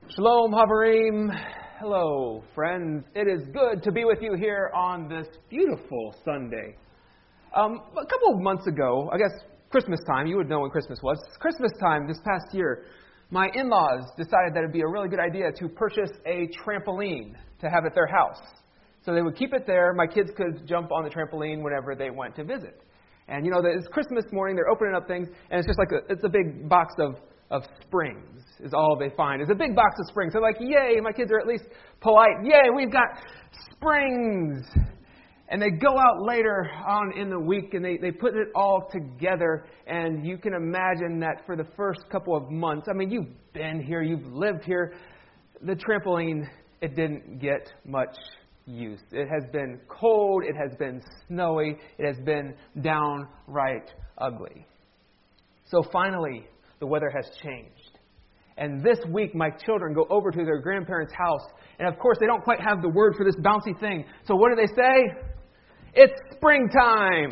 Shalom, Havarim. Hello, friends. It is good to be with you here on this beautiful Sunday. A couple of months ago, I guess Christmas time, you would know when Christmas was. Christmas time this past year, my in-laws decided that it would be a really good idea to purchase a trampoline to have at their house. So they would keep it there. My kids could jump on the trampoline whenever they went to visit. And you know, it's Christmas morning, they're opening up things, and it's just like it's a big box of springs is all they find. It's a big box of springs. They're like, yay, my kids are at least polite. Yay, we've got springs. And they go out later on in the week and they put it all together. And you can imagine that for the first couple of months, I mean, you've been here, you've lived here. The trampoline, it didn't get much use. It has been cold. It has been snowy. It has been downright ugly. So finally, the weather has changed. And this week, my children go over to their grandparents' house. And of course, they don't quite have the word for this bouncy thing. So what do they say? It's springtime.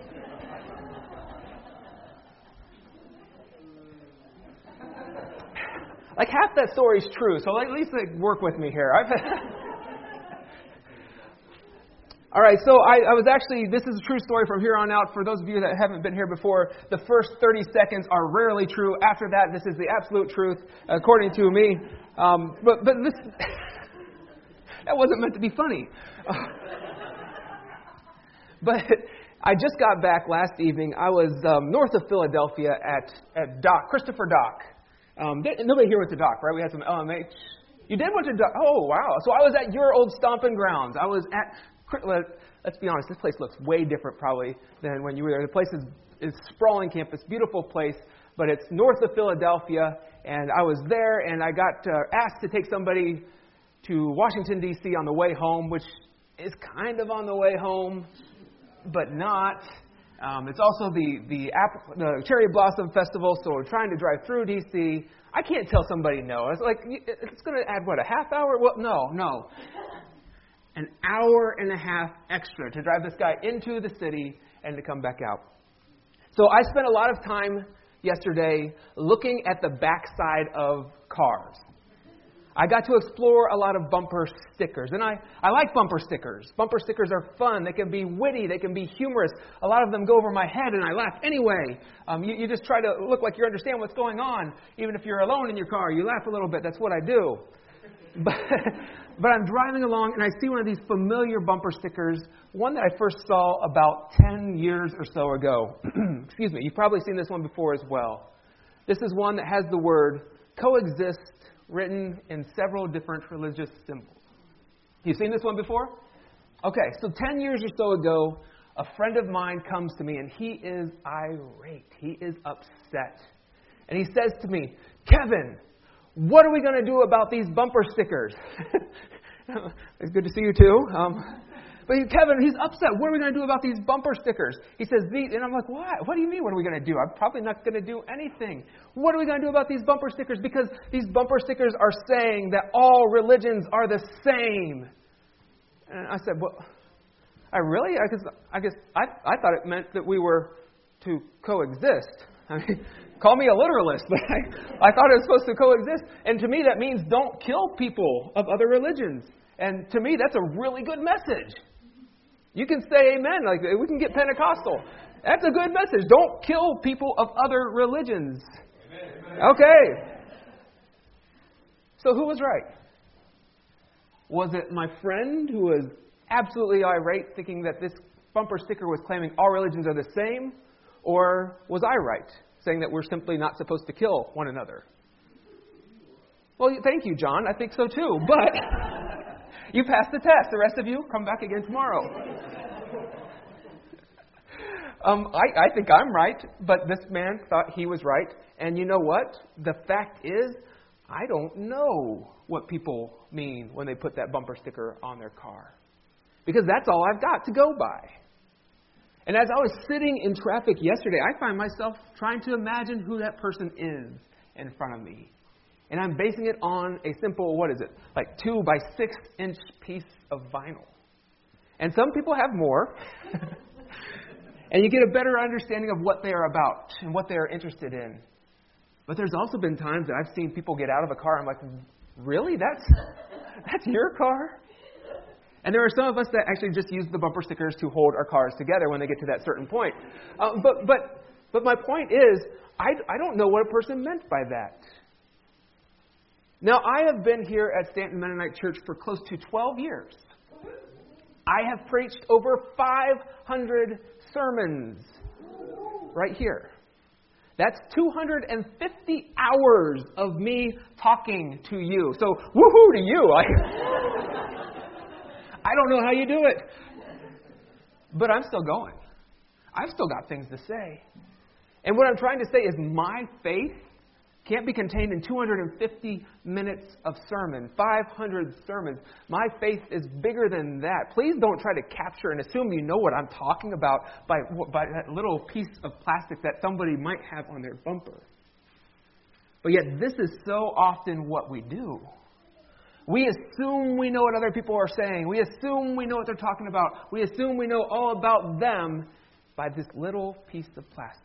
Like half that story is true. So at least work with me here. All right, so I was actually, this is a true story from here on out. For those of you that haven't been here before, the first 30 seconds are rarely true. After that, this is the absolute truth, according to me. But this, that wasn't meant to be funny. But I just got back last evening. I was north of Philadelphia at Dock, Christopher Dock. Nobody here went to Dock, right? We had some LMH. You did went to Dock? Oh, wow. So I was at your old stomping grounds. I was at... Let's be honest, this place looks way different probably than when you were there. The place is sprawling campus, beautiful place, but it's north of Philadelphia, and I was there, and I got asked to take somebody to Washington, D.C. on the way home, which is kind of on the way home, but not. It's also the Cherry Blossom Festival, so we're trying to drive through D.C. I can't tell somebody no. It's like, it's going to add, what, a half hour? Well, no. An hour and a half extra to drive this guy into the city and to come back out. So I spent a lot of time yesterday looking at the backside of cars. I got to explore a lot of bumper stickers. And I like bumper stickers. Bumper stickers are fun. They can be witty. They can be humorous. A lot of them go over my head and I laugh anyway. You just try to look like you understand what's going on. Even if you're alone in your car, you laugh a little bit. That's what I do. But I'm driving along and I see one of these familiar bumper stickers, one that I first saw about 10 years or so ago. Excuse me, you've probably seen this one before as well. This is one that has the word coexist written in several different religious symbols. You've seen this one before? Okay, so 10 years or so ago, a friend of mine comes to me and he is irate. He is upset. And he says to me, Kevin, what are we going to do about these bumper stickers? It's good to see you too. But Kevin, he's upset. What are we going to do about these bumper stickers? He says, and I'm like, what? What do you mean, what are we going to do? I'm probably not going to do anything. What are we going to do about these bumper stickers? Because these bumper stickers are saying that all religions are the same. And I said, well, really? I guess I thought it meant that we were to coexist. I mean, call me a literalist, but I thought it was supposed to coexist. And to me, that means don't kill people of other religions. And to me, that's a really good message. You can say amen. Like, we can get Pentecostal. That's a good message. Don't kill people of other religions. Amen. Okay. So who was right? Was it my friend who was absolutely irate, thinking that this bumper sticker was claiming all religions are the same? Or was I right, saying that we're simply not supposed to kill one another? Well, thank you, John. I think so too. But you passed the test. The rest of you, come back again tomorrow. I think I'm right, but this man thought he was right. And you know what? The fact is, I don't know what people mean when they put that bumper sticker on their car. Because that's all I've got to go by. And as I was sitting in traffic yesterday, I find myself trying to imagine who that person is in front of me. And I'm basing it on a simple, like 2 by 6 inch piece of vinyl. And some people have more. And you get a better understanding of what they are about and what they are interested in. But there's also been times that I've seen people get out of a car and I'm like, Really? That's your car? And there are some of us that actually just use the bumper stickers to hold our cars together when they get to that certain point. But my point is, I don't know what a person meant by that. Now, I have been here at Stanton Mennonite Church for close to 12 years. I have preached over 500 sermons right here. That's 250 hours of me talking to you. So, woohoo to you. I don't know how you do it. But I'm still going. I've still got things to say. And what I'm trying to say is my faith can't be contained in 250 minutes of sermon, 500 sermons. My faith is bigger than that. Please don't try to capture and assume you know what I'm talking about by that little piece of plastic that somebody might have on their bumper. But yet this is so often what we do. We assume we know what other people are saying. We assume we know what they're talking about. We assume we know all about them by this little piece of plastic.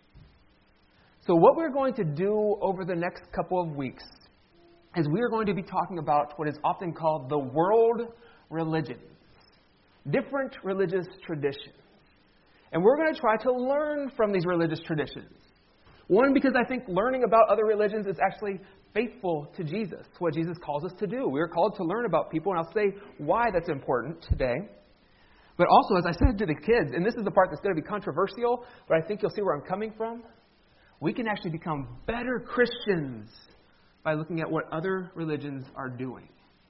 So what we're going to do over the next couple of weeks is we are going to be talking about what is often called the world religions, different religious traditions. And we're going to try to learn from these religious traditions. One, because I think learning about other religions is actually faithful to Jesus, what Jesus calls us to do. We are called to learn about people, and I'll say why that's important today. But also, as I said to the kids, and this is the part that's going to be controversial, but I think you'll see where I'm coming from, we can actually become better Christians by looking at what other religions are doing.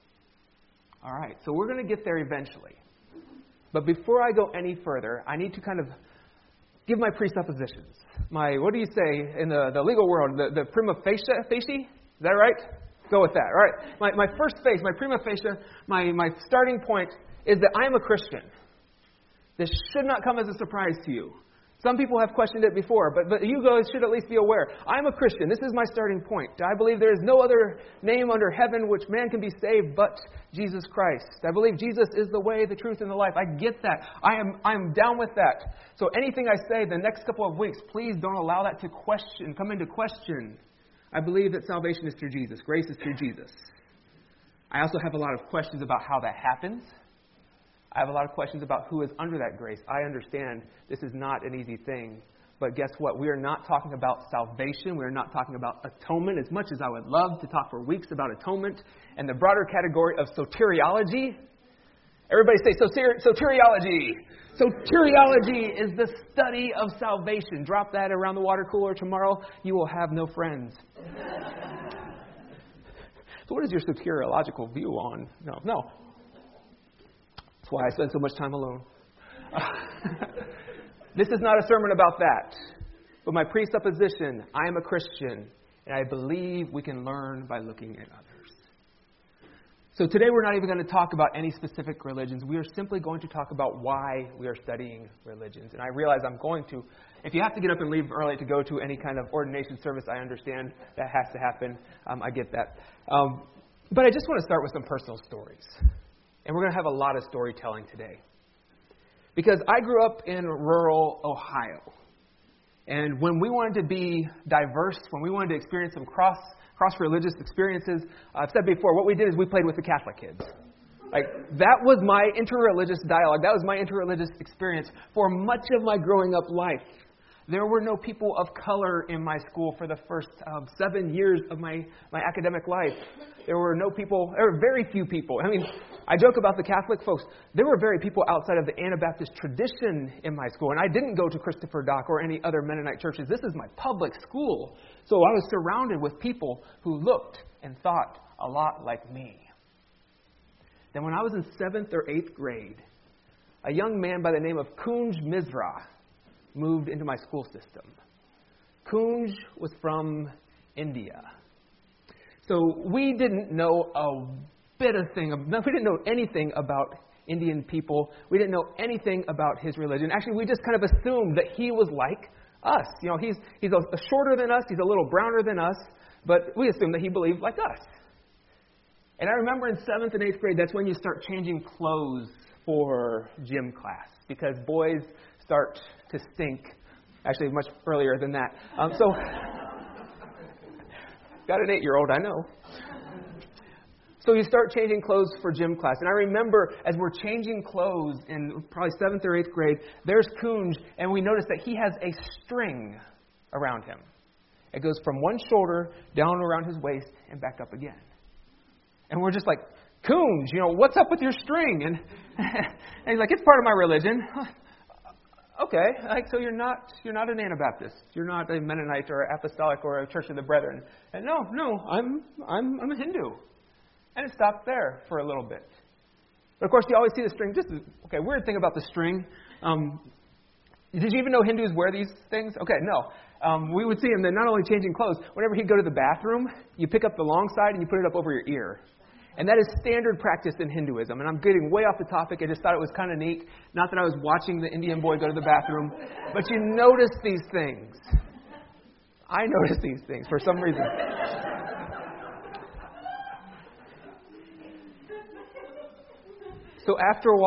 All right, so we're going to get there eventually. But before I go any further, I need to kind of give my presuppositions. What do you say in the legal world? The prima facie? Is that right? Go with that. All right. My first face, my prima facie, my starting point is that I am a Christian. This should not come as a surprise to you. Some people have questioned it before, but you guys should at least be aware. I'm a Christian. This is my starting point. I believe there is no other name under heaven which man can be saved but Jesus Christ. I believe Jesus is the way, the truth, and the life. I get that. I'm down with that. So anything I say the next couple of weeks, please don't allow that to come into question. I believe that salvation is through Jesus. Grace is through Jesus. I also have a lot of questions about how that happens. I have a lot of questions about who is under that grace. I understand this is not an easy thing. But guess what? We are not talking about salvation. We are not talking about atonement, as much as I would love to talk for weeks about atonement and the broader category of soteriology. Everybody say soteriology. Soteriology is the study of salvation. Drop that around the water cooler tomorrow. You will have no friends. So what is your soteriological view on? No. That's why I spend so much time alone. This is not a sermon about that. But my presupposition, I am a Christian, and I believe we can learn by looking at others. So today we're not even going to talk about any specific religions. We are simply going to talk about why we are studying religions. And I realize I'm going to, if you have to get up and leave early to go to any kind of ordination service, I understand that has to happen. I get that. But I just want to start with some personal stories. And we're going to have a lot of storytelling today. Because I grew up in rural Ohio. And when we wanted to be diverse, when we wanted to experience some cross-religious experiences, I've said before, what we did is we played with the Catholic kids. Like, that was my interreligious dialogue. That was my interreligious experience for much of my growing up life. There were no people of color in my school for the first 7 years of my academic life. There were very few people. I mean, I joke about the Catholic folks. There were very people outside of the Anabaptist tradition in my school. And I didn't go to Christopher Dock or any other Mennonite churches. This is my public school. So I was surrounded with people who looked and thought a lot like me. Then when I was in 7th or 8th grade, a young man by the name of Kunj Mizra moved into my school system. Kunj was from India. So we didn't know we didn't know anything about Indian people. We didn't know anything about his religion. Actually, we just kind of assumed that he was like us. You know, he's shorter than us, he's a little browner than us, but we assumed that he believed like us. And I remember in 7th and 8th grade, that's when you start changing clothes for gym class, because boys start to stink, actually much earlier than that. So, got an 8-year-old, I know. So you start changing clothes for gym class. And I remember as we're changing clothes in probably 7th or 8th grade, there's Kunj, and we notice that he has a string around him. It goes from one shoulder down around his waist and back up again. And we're just like, Kunj, what's up with your string? And he's like, it's part of my religion. Okay, so you're not an Anabaptist. You're not a Mennonite or Apostolic or a Church of the Brethren. And no, I'm a Hindu. And it stopped there for a little bit. But of course, you always see the string. Weird thing about the string. Did you even know Hindus wear these things? Okay, no. We would see him then not only changing clothes, whenever he'd go to the bathroom, you pick up the long side and you put it up over your ear. And that is standard practice in Hinduism. And I'm getting way off the topic. I just thought it was kind of neat. Not that I was watching the Indian boy go to the bathroom. But you notice these things. I notice these things for some reason. So after a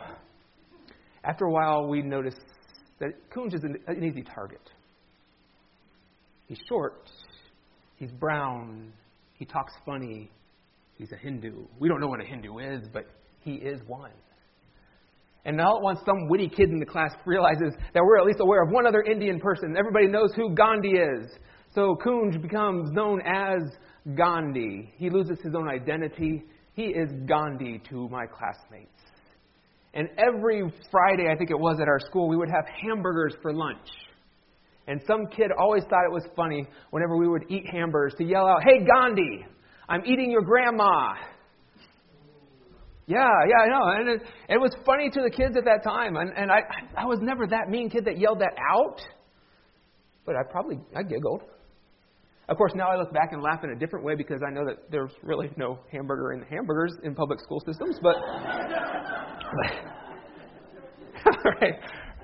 while, we notice that Kunj is an easy target. He's short. He's brown. He talks funny. He's a Hindu. We don't know what a Hindu is, but he is one. And all at once, some witty kid in the class realizes that we're at least aware of one other Indian person. Everybody knows who Gandhi is. So Kunj becomes known as Gandhi. He loses his own identity. He is Gandhi to my classmates. And every Friday, I think it was, at our school, we would have hamburgers for lunch. And some kid always thought it was funny whenever we would eat hamburgers to yell out, "Hey, Gandhi, I'm eating your grandma." Yeah, I know. And it was funny to the kids at that time. And I was never that mean kid that yelled that out. But I giggled. Of course, now I look back and laugh in a different way because I know that there's really no hamburger in hamburgers in public school systems. But all right.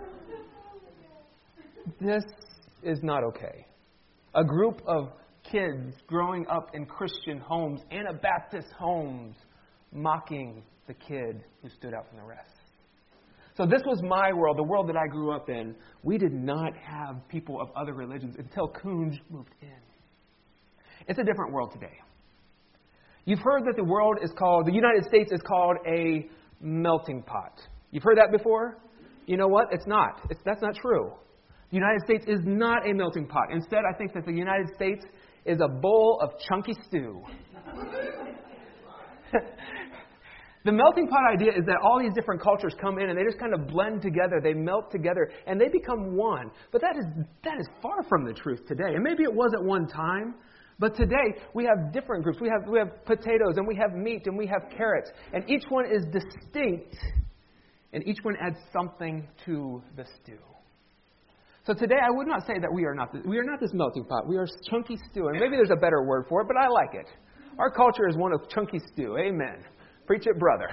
This is not okay. A group of kids growing up in Christian homes, Anabaptist homes, mocking the kid who stood out from the rest. So this was my world, the world that I grew up in. We did not have people of other religions until Kunj moved in. It's a different world today. You've heard that the United States is called a melting pot. You've heard that before? You know what? It's not. That's not true. The United States is not a melting pot. Instead, I think that the United States is a bowl of chunky stew. The melting pot idea is that all these different cultures come in and they just kind of blend together. They melt together and they become one. But that is far from the truth today. And maybe it was at one time. But today, we have different groups. We have potatoes, and we have meat, and we have carrots. And each one is distinct, and each one adds something to the stew. So today, I would not say that we are not this melting pot. We are chunky stew. And maybe there's a better word for it, but I like it. Our culture is one of chunky stew. Amen. Preach it, brother.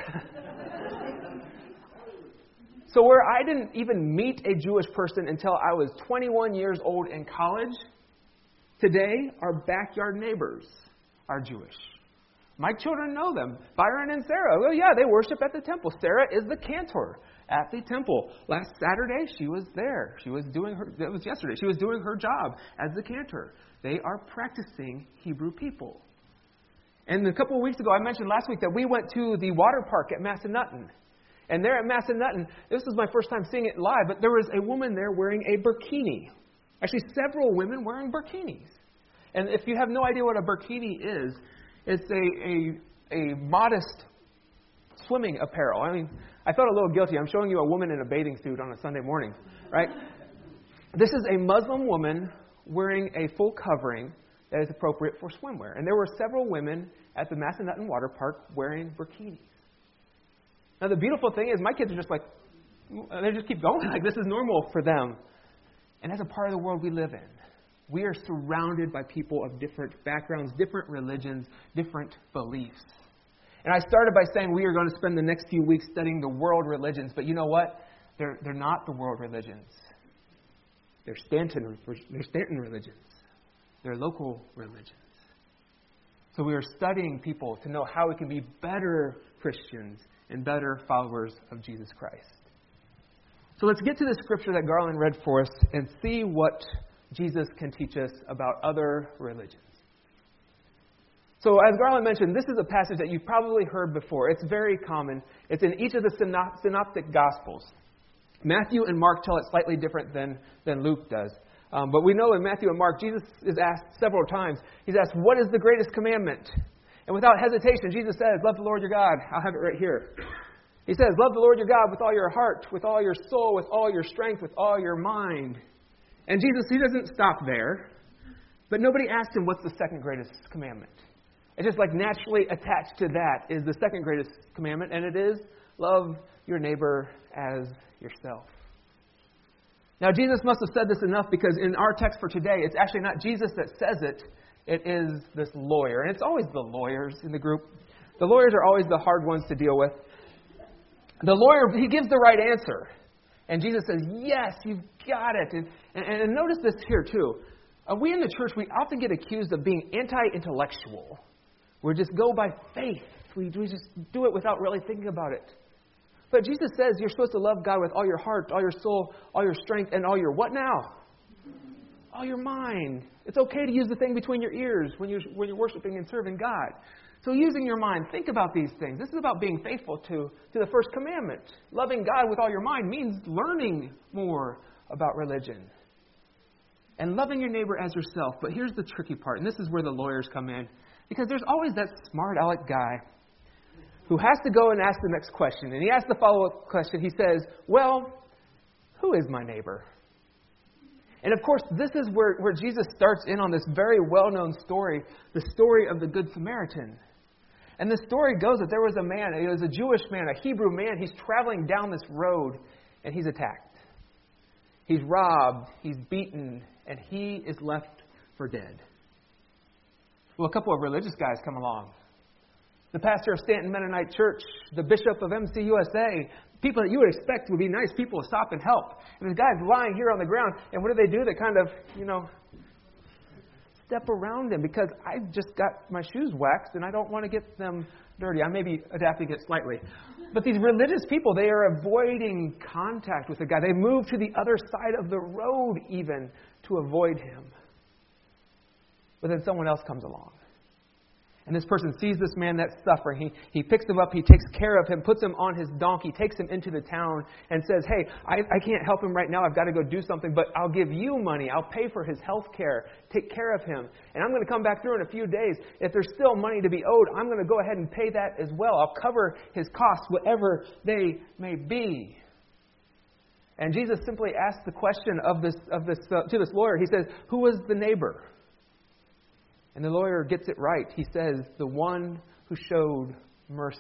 So where I didn't even meet a Jewish person until I was 21 years old in college, today, our backyard neighbors are Jewish. My children know them. Byron and Sarah. Well, yeah, they worship at the temple. Sarah is the cantor at the temple. Last Saturday, she was there. It was yesterday. She was doing her job as the cantor. They are practicing Hebrew people. And a couple of weeks ago, I mentioned last week that we went to the water park at Massanutten. And there at Massanutten, this was my first time seeing it live, but there was a woman there wearing a burkini. Actually, several women wearing burkinis. And if you have no idea what a burkini is, it's a modest swimming apparel. I mean, I felt a little guilty. I'm showing you a woman in a bathing suit on a Sunday morning, right? This is a Muslim woman wearing a full covering that is appropriate for swimwear. And there were several women at the Massanutten Water Park wearing burkinis. Now, the beautiful thing is my kids are just like, they just keep going. Like, this is normal for them. And as a part of the world we live in, we are surrounded by people of different backgrounds, different religions, different beliefs. And I started by saying we are going to spend the next few weeks studying the world religions. But you know what? They're not the world religions. They're Stanton religions. They're local religions. So we are studying people to know how we can be better Christians and better followers of Jesus Christ. So let's get to the scripture that Garland read for us and see what Jesus can teach us about other religions. So as Garland mentioned, this is a passage that you've probably heard before. It's very common. It's in each of the synoptic Gospels. Matthew and Mark tell it slightly different than Luke does. But we know in Matthew and Mark, Jesus is asked several times. He's asked, what is the greatest commandment? And without hesitation, Jesus says, love the Lord your God. I'll have it right here. He says, love the Lord your God with all your heart, with all your soul, with all your strength, with all your mind. And Jesus, he doesn't stop there. But nobody asked him, what's the second greatest commandment? It's just like naturally attached to that is the second greatest commandment, and it is love your neighbor as yourself. Now, Jesus must have said this enough because in our text for today, it's actually not Jesus that says it. It is this lawyer. And it's always the lawyers in the group. The lawyers are always the hard ones to deal with. The lawyer, he gives the right answer. And Jesus says, yes, you've got it. And notice this here, too. We in the church, we often get accused of being anti-intellectual. We just go by faith. We just do it without really thinking about it. But Jesus says you're supposed to love God with all your heart, all your soul, all your strength, and all your what now? All your mind. It's okay to use the thing between your ears when you're worshiping and serving God. So using your mind, think about these things. This is about being faithful to the first commandment. Loving God with all your mind means learning more about religion. And loving your neighbor as yourself. But here's the tricky part, and this is where the lawyers come in. Because there's always that smart aleck guy who has to go and ask the next question. And he asks the follow-up question. He says, well, who is my neighbor? And of course, this is where Jesus starts in on this very well-known story, the story of the Good Samaritan. And the story goes that there was a man, he was a Jewish man, a Hebrew man. He's traveling down this road, and he's attacked. He's robbed, he's beaten, and he is left for dead. Well, a couple of religious guys come along. The pastor of Stanton Mennonite Church, the bishop of MCUSA, people that you would expect would be nice people to stop and help. And this guy's lying here on the ground, and what do? They kind of, step around him because I just got my shoes waxed and I don't want to get them dirty. I may be adapting it slightly. But these religious people, they are avoiding contact with the guy. They move to the other side of the road even to avoid him. But then someone else comes along. And this person sees this man that's suffering. He picks him up, he takes care of him, puts him on his donkey, takes him into the town, and says, hey, I can't help him right now. I've got to go do something, but I'll give you money. I'll pay for his health care. Take care of him. And I'm going to come back through in a few days. If there's still money to be owed, I'm going to go ahead and pay that as well. I'll cover his costs, whatever they may be. And Jesus simply asks the question to this lawyer. He says, who was the neighbor? And the lawyer gets it right. He says, the one who showed mercy.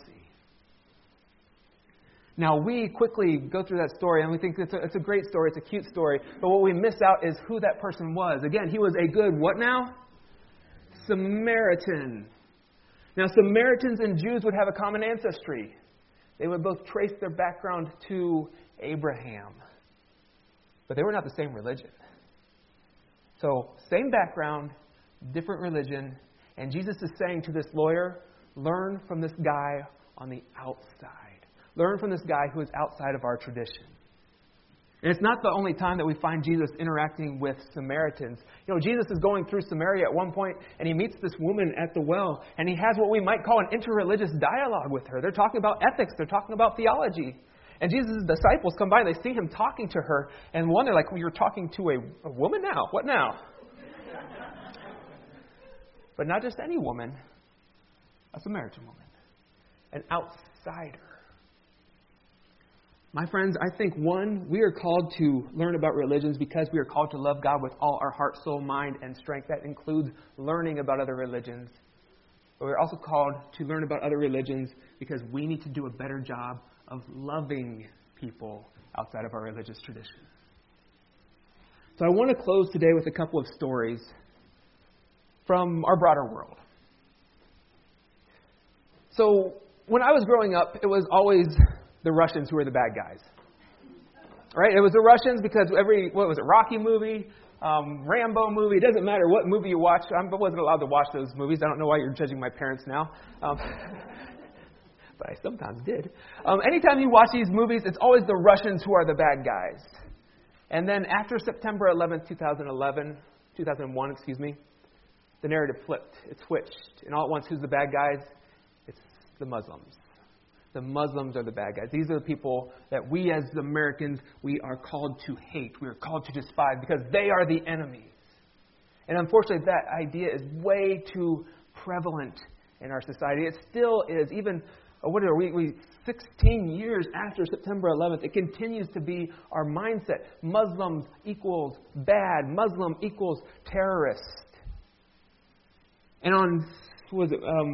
Now, we quickly go through that story, and we think it's a great story, it's a cute story, but what we miss out is who that person was. Again, he was a good, what now? Samaritan. Now, Samaritans and Jews would have a common ancestry. They would both trace their background to Abraham. But they were not the same religion. So, same background, different religion, and Jesus is saying to this lawyer, learn from this guy on the outside. Learn from this guy who is outside of our tradition. And it's not the only time that we find Jesus interacting with Samaritans. Jesus is going through Samaria at one point, and he meets this woman at the well, and he has what we might call an interreligious dialogue with her. They're talking about ethics. They're talking about theology. And Jesus' disciples come by, and they see him talking to her, and one, they're like, well, you're talking to a woman now? What now? But not just any woman, a Samaritan woman, an outsider. My friends, I think, one, we are called to learn about religions because we are called to love God with all our heart, soul, mind, and strength. That includes learning about other religions. But we're also called to learn about other religions because we need to do a better job of loving people outside of our religious tradition. So I want to close today with a couple of stories from our broader world. So when I was growing up, it was always the Russians who were the bad guys. Right? It was the Russians because Rocky movie, Rambo movie, it doesn't matter what movie you watch. I wasn't allowed to watch those movies. I don't know why you're judging my parents now. But I sometimes did. Anytime you watch these movies, it's always the Russians who are the bad guys. And then after September 11th, 2001, the narrative flipped. It switched. And all at once, who's the bad guys? It's the Muslims. The Muslims are the bad guys. These are the people that we as Americans, we are called to hate. We are called to despise because they are the enemies. And unfortunately, that idea is way too prevalent in our society. It still is. Even, 16 years after September 11th, it continues to be our mindset. Muslims equals bad. Muslim equals terrorist. And it was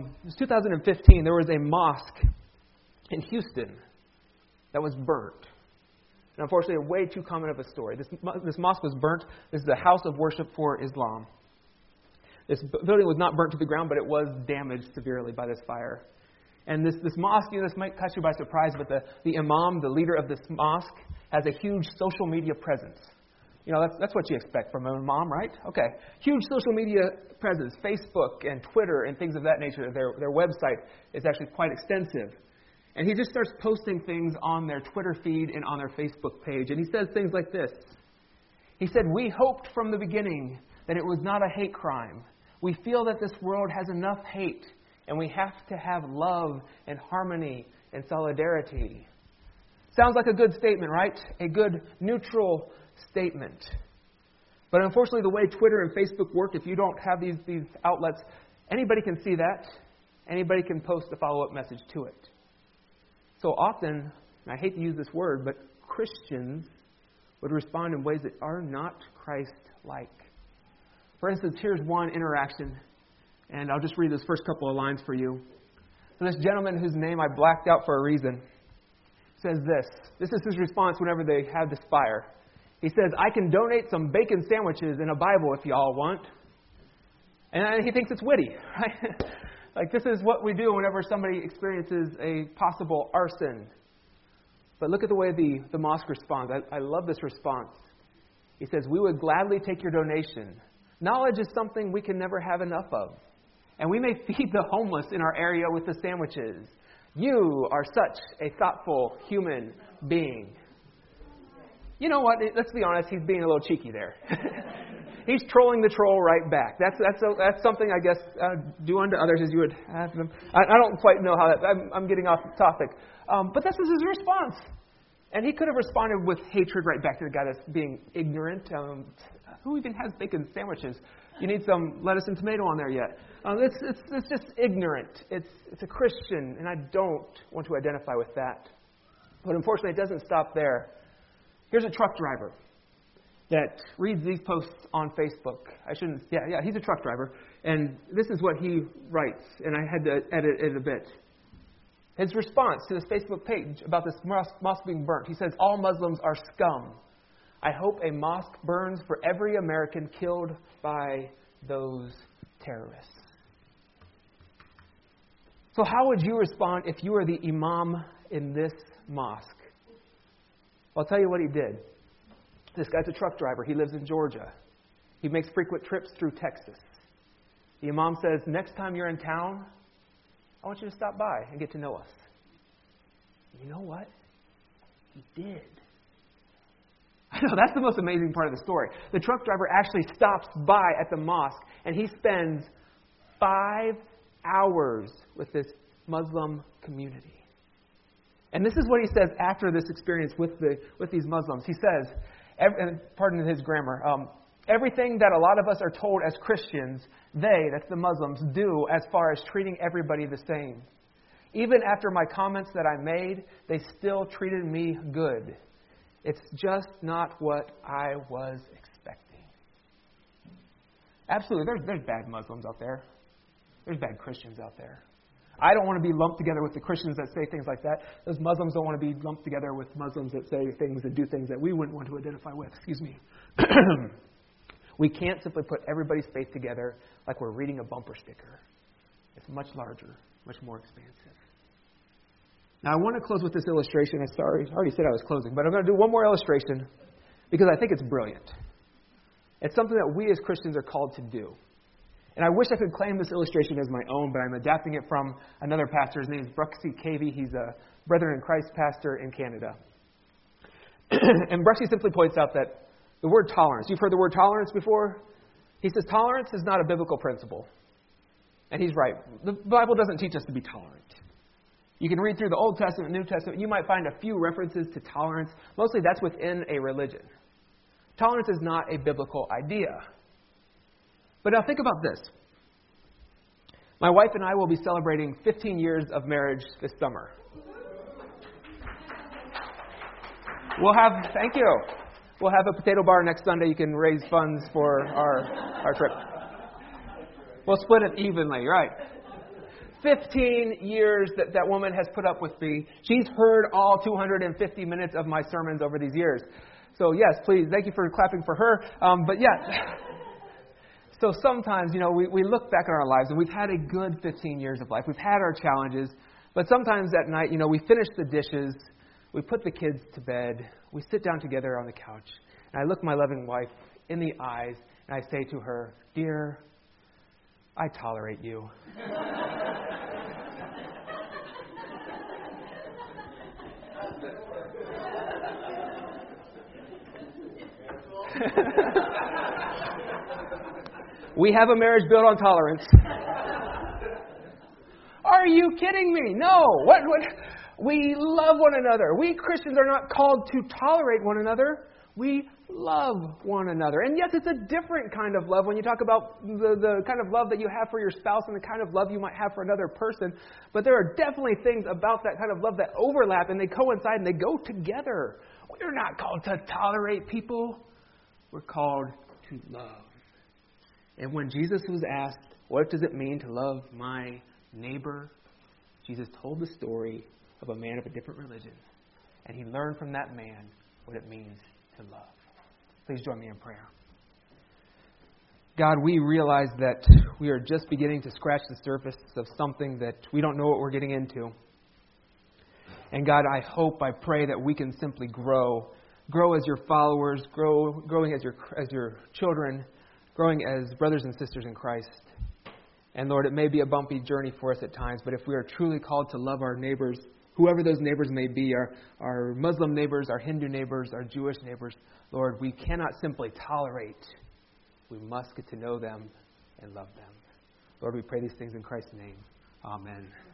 2015, there was a mosque in Houston that was burnt. And unfortunately, way too common of a story. This mosque was burnt. This is a house of worship for Islam. This building was not burnt to the ground, but it was damaged severely by this fire. And this mosque, this might catch you by surprise, but the imam, the leader of this mosque, has a huge social media presence. That's what you expect from an imam, right? Okay. Huge social media presence, Facebook and Twitter and things of that nature. Their website is actually quite extensive. And he just starts posting things on their Twitter feed and on their Facebook page. And he says things like this. He said, "We hoped from the beginning that it was not a hate crime. We feel that this world has enough hate, and we have to have love and harmony and solidarity." Sounds like a good statement, right? A good neutral statement. But unfortunately, the way Twitter and Facebook work, if you don't have these outlets, anybody can see that. Anybody can post a follow-up message to it. So often, and I hate to use this word, but Christians would respond in ways that are not Christ-like. For instance, here's one interaction, and I'll just read this first couple of lines for you. So this gentleman whose name I blacked out for a reason says this. This is his response whenever they have this fire. He says, "I can donate some bacon sandwiches and a Bible if y'all want." And he thinks it's witty, right? Like, this is what we do whenever somebody experiences a possible arson. But look at the way the mosque responds. I love this response. He says, "We would gladly take your donation. Knowledge is something we can never have enough of. And we may feed the homeless in our area with the sandwiches. You are such a thoughtful human being." You know what? Let's be honest. He's being a little cheeky there. He's trolling the troll right back. That's something, I guess, do unto others as you would have them. I don't quite know how that... I'm getting off topic. But this is his response. And he could have responded with hatred right back to the guy that's being ignorant. Who even has bacon sandwiches? You need some lettuce and tomato on there yet. It's just ignorant. It's a Christian, and I don't want to identify with that. But unfortunately, it doesn't stop there. Here's a truck driver that reads these posts on Facebook. He's a truck driver. And this is what he writes, and I had to edit it a bit. His response to this Facebook page about this mosque being burnt, he says, "All Muslims are scum. I hope a mosque burns for every American killed by those terrorists." So how would you respond if you were the imam in this mosque? Well, I'll tell you what he did. This guy's a truck driver. He lives in Georgia. He makes frequent trips through Texas. The imam says, "Next time you're in town, I want you to stop by and get to know us." You know what? He did. I know, that's the most amazing part of the story. The truck driver actually stops by at the mosque, and he spends 5 hours with this Muslim community. And this is what he says after this experience with these Muslims. He says, and pardon his grammar, everything that a lot of us are told as Christians, that's the Muslims, do as far as treating everybody the same. Even after my comments that I made, they still treated me good. It's just not what I was expecting. Absolutely, there's bad Muslims out there. There's bad Christians out there. I don't want to be lumped together with the Christians that say things like that. Those Muslims don't want to be lumped together with Muslims that say things and do things that we wouldn't want to identify with. Excuse me. We can't simply put everybody's faith together like we're reading a bumper sticker. It's much larger, much more expansive. Now, I want to close with this illustration. I already said I was closing, but I'm going to do one more illustration because I think it's brilliant. It's something that we as Christians are called to do. And I wish I could claim this illustration as my own, but I'm adapting it from another pastor. His name is Bruxy Cavey. He's a Brethren in Christ pastor in Canada. And Bruxy simply points out that the word tolerance, you've heard the word tolerance before? He says tolerance is not a biblical principle. And he's right. The Bible doesn't teach us to be tolerant. You can read through the Old Testament and New Testament. You might find a few references to tolerance. Mostly that's within a religion. Tolerance is not a biblical idea. But now think about this. My wife and I will be celebrating 15 years of marriage this summer. Thank you. We'll have a potato bar next Sunday. You can raise funds for our trip. We'll split it evenly, right? 15 years that woman has put up with me. She's heard all 250 minutes of my sermons over these years. So yes, please, thank you for clapping for her. But yeah. So sometimes, we look back on our lives and we've had a good 15 years of life. We've had our challenges. But sometimes at night, we finish the dishes. We put the kids to bed. We sit down together on the couch. And I look my loving wife in the eyes and I say to her, "Dear, I tolerate you." We have a marriage built on tolerance. Are you kidding me? No. What? We love one another. We Christians are not called to tolerate one another. We love one another. And yes, it's a different kind of love when you talk about the kind of love that you have for your spouse and the kind of love you might have for another person. But there are definitely things about that kind of love that overlap and they coincide and they go together. We're not called to tolerate people. We're called to love. And when Jesus was asked, what does it mean to love my neighbor? Jesus told the story of a man of a different religion. And he learned from that man what it means to love. Please join me in prayer. God, we realize that we are just beginning to scratch the surface of something that we don't know what we're getting into. And God, I pray that we can simply grow as your followers, growing as your children, growing as brothers and sisters in Christ. And Lord, it may be a bumpy journey for us at times, but if we are truly called to love our neighbors, whoever those neighbors may be, our Muslim neighbors, our Hindu neighbors, our Jewish neighbors, Lord, we cannot simply tolerate. We must get to know them and love them. Lord, we pray these things in Christ's name. Amen.